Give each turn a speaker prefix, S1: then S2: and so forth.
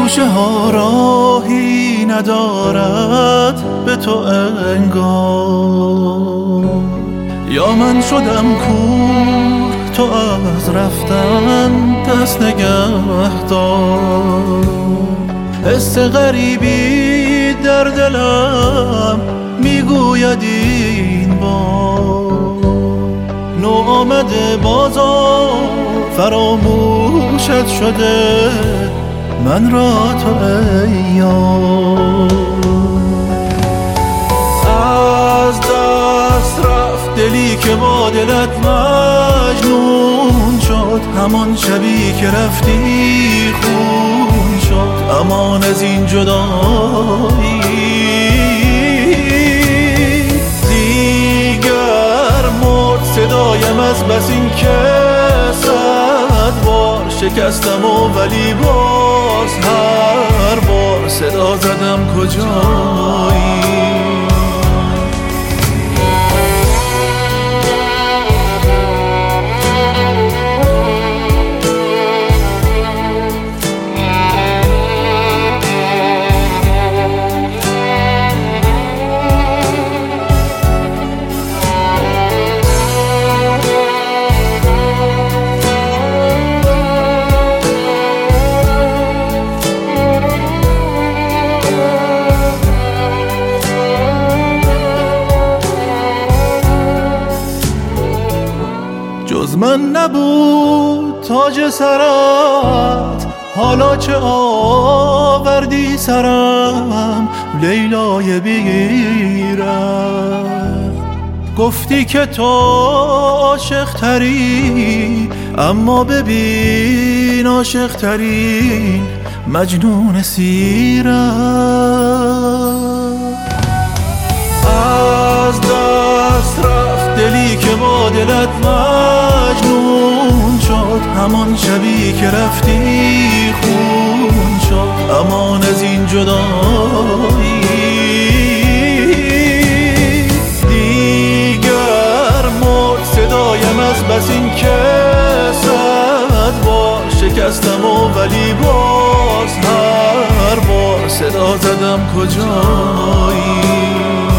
S1: گوشه ها راهی ندارد به تو انگار، یا من شدم کور تو از رفتن دست نگه دار. حس غریبی در دلم میگوید این بار، نو آمده بازار فراموشت شده من را تو ای یار. از دست رفت دلی که با دلت مجنون شد، همان شبی که رفتی خون شد. امان از این جدایی دیگر مرد صدایم از بس این که 100 بار شکستم و ولی باز هر بار صدا زدم کجایی. جز من نبود تاج سرت، حالا چه آوردی سرم لیلای بی‌غیرت. گفتی که تو عاشق تری، اما ببین عاشق ترین مجنون سیرت. از دست رفت دلی که با دلت مجنون شد، همان شبی که رفتی خون شد. امان از این جدایی دیگر مرد صدایم از بس این که 100 بار شکستم و ولی باز هر بار صدا زدم کجایی.